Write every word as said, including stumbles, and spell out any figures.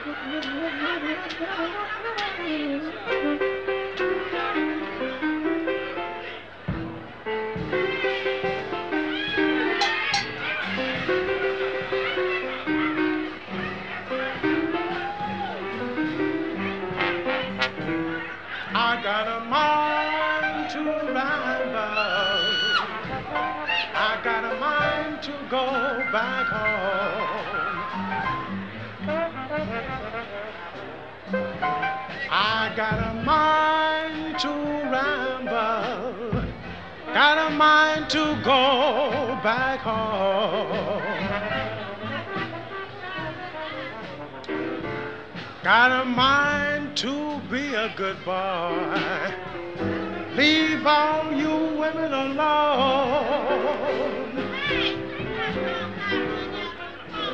I got a mind to ramble. I got a mind to go back home. I got a mind to ramble. Got a mind to go back home. Got a mind to be a good boy. Leave all you women alone.